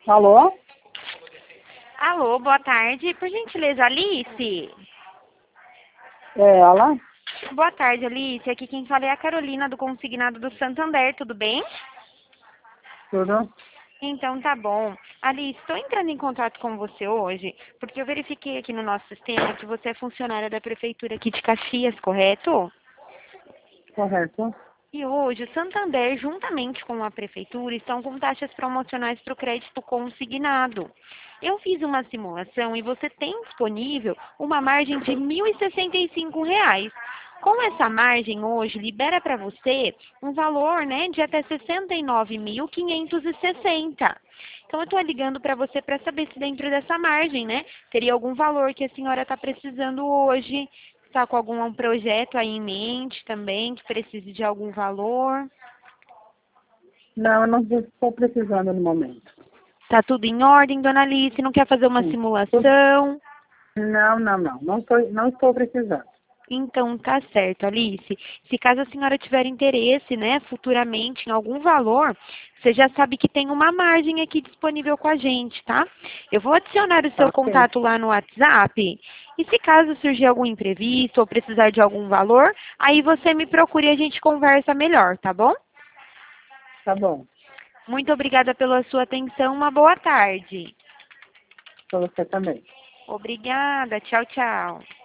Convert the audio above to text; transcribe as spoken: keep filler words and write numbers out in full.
Alô? Alô, boa tarde. Por gentileza, Alice? É ela? Boa tarde, Alice. Aqui quem fala é a Carolina, do Consignado do Santander, tudo bem? Tudo? Então tá bom. Alice, estou entrando em contato com você hoje porque eu verifiquei aqui no nosso sistema que você é funcionária da Prefeitura aqui de Caxias, correto? Correto. E hoje o Santander, juntamente com a Prefeitura, estão com taxas promocionais para o crédito consignado. Eu fiz uma simulação e você tem disponível uma margem de mil e sessenta e cinco reais. Com essa margem hoje, libera para você um valor, né, de até sessenta e nove mil quinhentos e sessenta. Então eu estou ligando para você para saber se dentro dessa margem, né, teria algum valor que a senhora está precisando hoje. Está com algum projeto aí em mente também, que precise de algum valor? Não, eu não estou precisando no momento. Tá tudo em ordem, dona Alice? Não quer fazer uma Sim. simulação? Não, não, não. Não estou, não estou precisando. Então tá certo, Alice. Se caso a senhora tiver interesse, né, futuramente em algum valor, você já sabe que tem uma margem aqui disponível com a gente, tá? Eu vou adicionar o Tá seu ok. contato lá no WhatsApp. E se caso surgir algum imprevisto ou precisar de algum valor, aí você me procura e a gente conversa melhor, tá bom? Tá bom. Muito obrigada pela sua atenção. Uma boa tarde. Para você também. Obrigada. Tchau, tchau.